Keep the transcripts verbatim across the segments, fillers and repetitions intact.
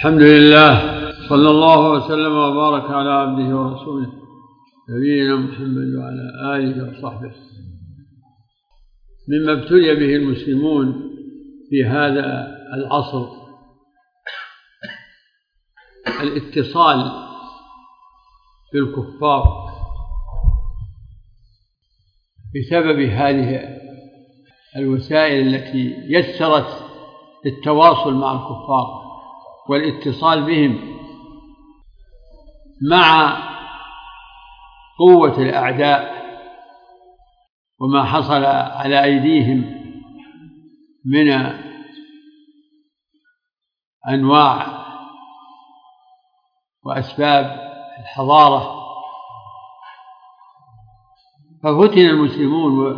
الحمد لله، صلى الله وسلم وبارك على عبده ورسوله نبينا محمد وعلى آله وصحبه. مما ابتلي به المسلمون في هذا العصر الاتصال بالكفار بسبب هذه الوسائل التي يسرت التواصل مع الكفار والاتصال بهم، مع قوة الأعداء وما حصل على أيديهم من أنواع وأسباب الحضارة. ففتن المسلمون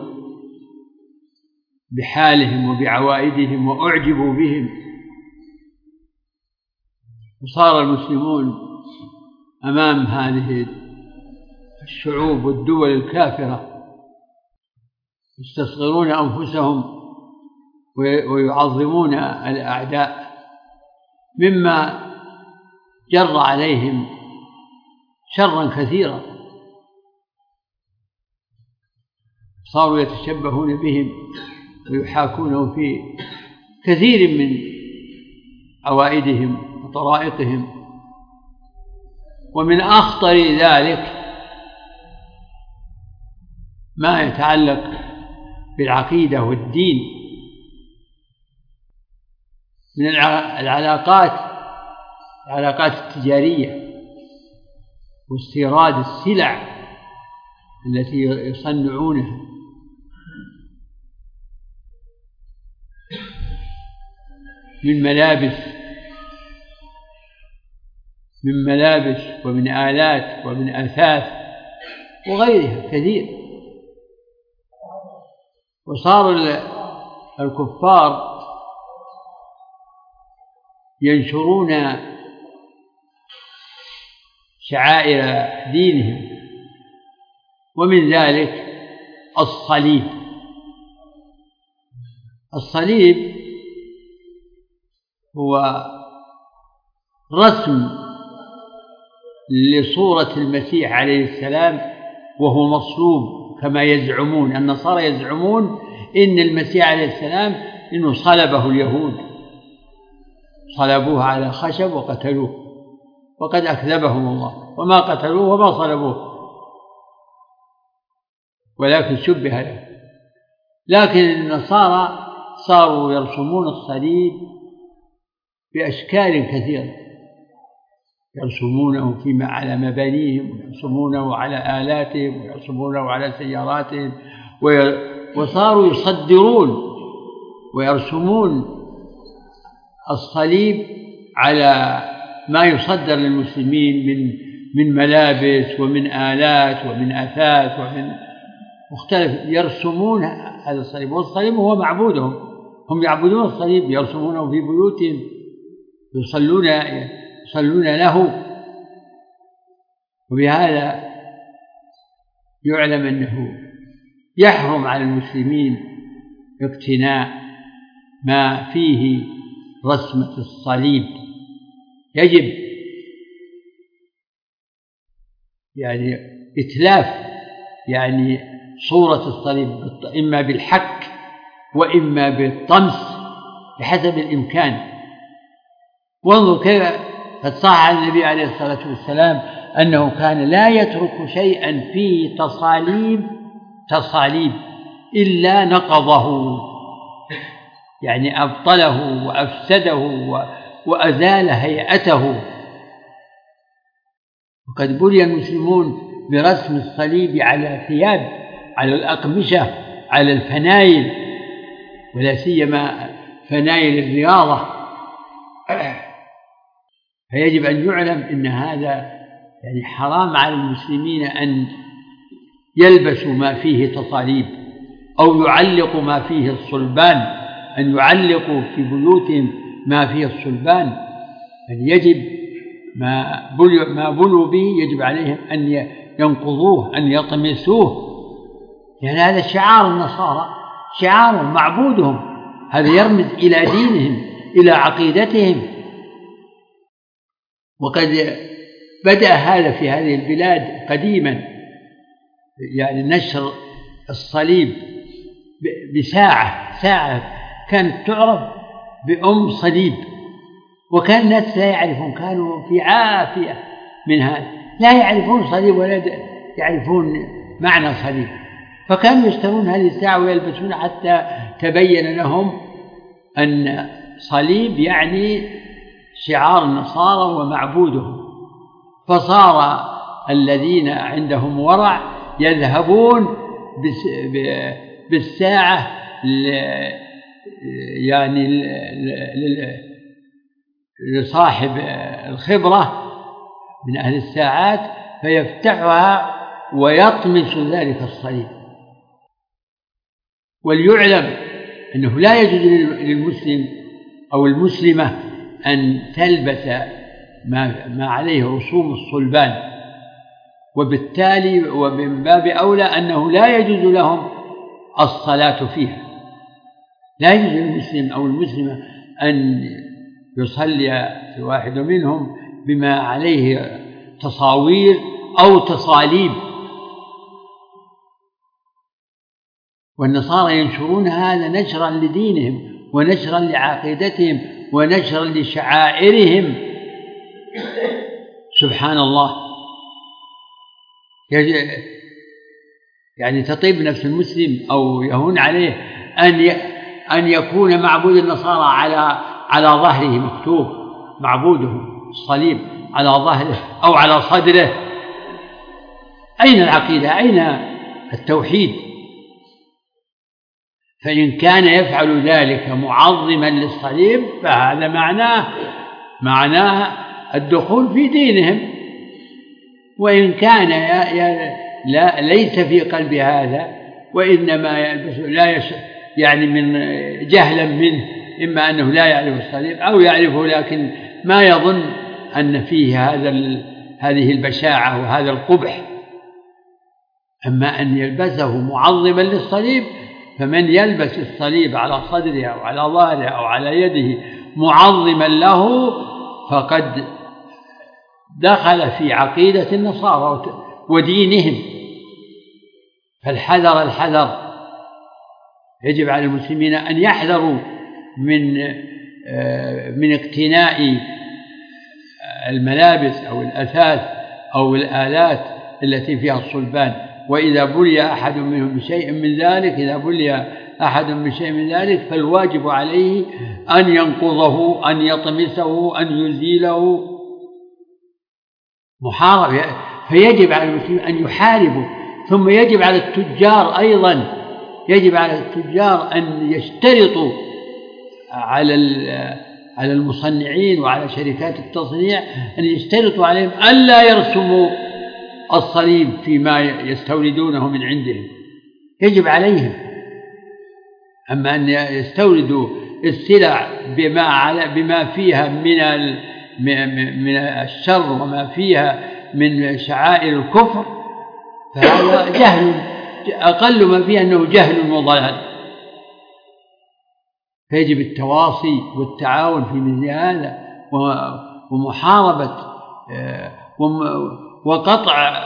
بحالهم وبعوائدهم وأعجبوا بهم، وصار المسلمون أمام هذه الشعوب والدول الكافرة يستصغرون أنفسهم ويعظمون الأعداء، مما جر عليهم شرا كثيرا. صاروا يتشبهون بهم ويحاكونهم في كثير من عوائدهم وطرائقهم. ومن أخطر ذلك ما يتعلق بالعقيدة والدين من العلاقات العلاقات التجارية واستيراد السلع التي يصنعونها، من ملابس من ملابس ومن آلات ومن أثاث وغيرها كثير. وصار الكفار ينشرون شعائر دينهم، ومن ذلك الصليب. الصليب هو رسم لصورة المسيح عليه السلام وهو مصلوب، كما يزعمون النصارى. يزعمون إن المسيح عليه السلام إنه صلبه اليهود، صلبوه على خشب وقتلوه، وقد أكذبهم الله، وما قتلوه وما صلبوه ولكن شبه له. لكن النصارى صاروا يرسمون الصليب بأشكال كثيرة، يرسمونه فيما على مبانيهم، ويرسمونه على آلاتهم، ويرسمونه على سياراتهم، وصاروا يصدرون ويرسمون الصليب على ما يصدر للمسلمين من من ملابس ومن آلات ومن أثاث ومن مختلف. يرسمون هذا الصليب، والصليب هو معبودهم، هم يعبدون الصليب، يرسمونه في بيوتهم، يصلون يصلون له. وبهذا يعلم أنه يحرم على المسلمين اقتناء ما فيه رسمة الصليب. يجب يعني إتلاف يعني صورة الصليب، إما بالحك وإما بالطمس بحسب الإمكان. وانظر كيف قد صح عن النبي عليه الصلاة والسلام أنه كان لا يترك شيئا فيه تصاليب تصاليب إلا نقضه، يعني أبطله وأفسده وأزال هيئته. وقد بلي المسلمون برسم الصليب على ثياب، على الأقمشة، على الفنايل، ولا سيما فنايل الرياضة. فيجب أن يعلم أن هذا يعني حرام على المسلمين أن يلبسوا ما فيه تصاليب أو يعلقوا ما فيه الصلبان، أن يعلقوا في بيوتهم ما فيه الصلبان. يعني يجب ما بلوا ما بلوا به يجب عليهم أن ينقضوه، أن يطمسوه، لأن يعني هذا شعار النصارى، شعارهم معبودهم، هذا يرمز إلى دينهم، إلى عقيدتهم. وقد بدأ هذا في هذه البلاد قديما، يعني نشر الصليب بساعة ساعة كانت تعرف بأم صليب، وكان الناس لا يعرفون، كانوا في عافية من هذا، لا يعرفون صليب ولا يعرفون معنى صليب، فكانوا يشترون هذه الساعة ويلبسون حتى تبين لهم أن صليب يعني شعار النصارى ومعبودهم، فصار الذين عندهم ورع يذهبون بالساعة يعني لصاحب الخبرة من أهل الساعات فيفتحها ويطمس ذلك الصليب. وليعلم أنه لا يجوز للمسلم أو المسلمة أن تلبس ما, ما عليه رسوم الصلبان، وبالتالي ومن باب أولى أنه لا يجوز لهم الصلاة فيها. لا يجوز للمسلم أو المسلمة أن يصلي في واحد منهم بما عليه تصاوير أو تصاليب، والنصارى ينشرون هذا نشرا لدينهم ونشرا لعقيدتهم ونشرا لشعائرهم. سبحان الله، يعني تطيب نفس المسلم أو يهون عليه أن أن يكون معبود النصارى على على ظهره مكتوب معبوده الصليب على ظهره أو على صدره. أين العقيدة؟ أين التوحيد؟ فإن كان يفعل ذلك معظما للصليب فهذا معناه معناه الدخول في دينهم، وإن كان لا ليس في قلب هذا وإنما يلبس لا يش يعني من جهلا منه، إما أنه لا يعرف الصليب أو يعرفه لكن ما يظن أن فيه هذا هذه البشاعة وهذا القبح. أما أن يلبسه معظما للصليب، فمن يلبس الصليب على صدره أو على ظهره أو على يده معظما له فقد دخل في عقيدة النصارى ودينهم. فالحذر الحذر، يجب على المسلمين أن يحذروا من من اقتناء الملابس أو الأثاث أو الآلات التي فيها الصلبان. وإذا بلي أحد منهم بشيء من ذلك إذا بلي أحد بشيء من ذلك فالواجب عليه أن ينقضه، أن يطمسه، أن يزيله محارب. فيجب على المسلمين أن يحاربوا. ثم يجب على التجار أيضا يجب على التجار أن يشترطوا على على المصنعين وعلى شركات التصنيع أن يشترطوا عليهم ألا يرسموا الصليب فيما يستوردونه من عندهم، يجب عليهم. أما أن يستوردوا السلع بما على بما فيها من من الشر وما فيها من شعائر الكفر فهذا جهل، أقل ما فيه أنه جهل وضلال. فيجب التواصي والتعاون في مثل هذا ومحاربة وقطع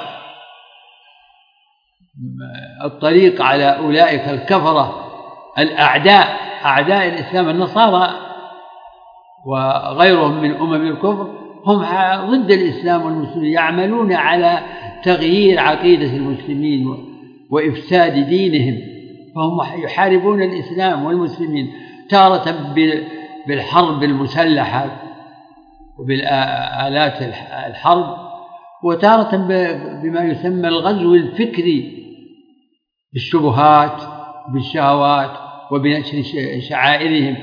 الطريق على أولئك الكفرة الأعداء أعداء الإسلام. النصارى وغيرهم من أمم الكفر هم ضد الإسلام والمسلمين، يعملون على تغيير عقيدة المسلمين وإفساد دينهم، فهم يحاربون الإسلام والمسلمين تارة بالحرب المسلحة وبالآلات الحرب، وتارة بما يسمى الغزو الفكري بالشبهات بالشهوات وبنشر شعائرهم.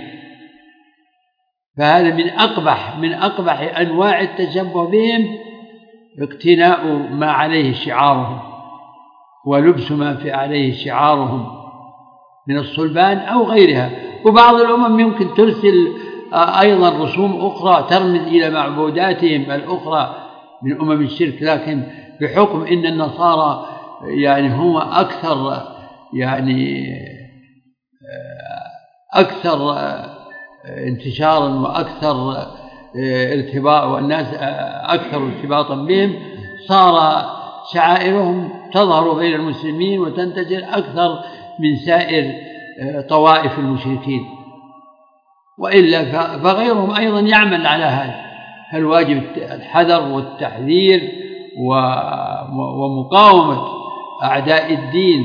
فهذا من أقبح من أقبح أنواع التشبه بهم اقتناء ما عليه شعارهم ولبس ما في عليه شعارهم من الصلبان أو غيرها. وبعض الأمم يمكن ترسل أيضا رسوم أخرى ترمز إلى معبوداتهم الأخرى من أمم الشرك، لكن بحكم إن النصارى يعني هم أكثر يعني أكثر انتشارا وأكثر ارتباط والناس أكثر ارتباطا بهم، صار شعائرهم تظهر بين المسلمين وتنتشر أكثر من سائر طوائف المشركين، وإلا فغيرهم أيضا يعمل على هذا. فالواجب الحذر والتحذير ومقاومة أعداء الدين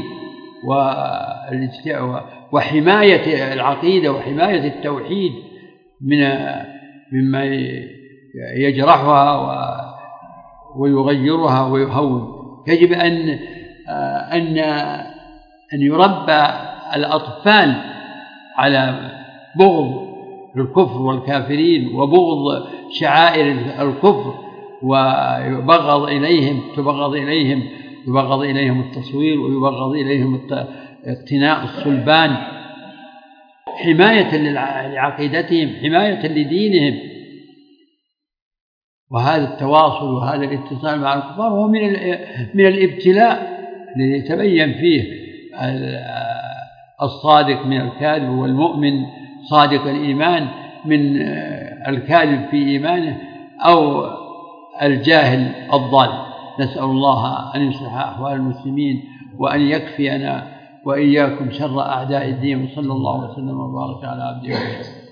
وحماية العقيدة وحماية التوحيد من مما يجرحها ويغيرها ويهون. يجب أن أن أن يربى الأطفال على بغض الكفر والكافرين وبغض شعائر الكفر، ويبغض إليهم تبغض إليهم يبغض إليهم التصوير، ويبغض إليهم اقتناء الصلبان، حماية لعقيدتهم، حماية لدينهم. وهذا التواصل وهذا الاتصال مع الكفار هو من من الابتلاء الذي يتبين فيه الصادق من الكاذب، والمؤمن صادق الإيمان من الكاذب في إيمانه، أو الجاهل الضال. نسأل الله أن يصلح أحوال المسلمين وأن يكفينا وإياكم شر أعداء الدين، وصلى الله وسلم وبارك على عبده ورسوله.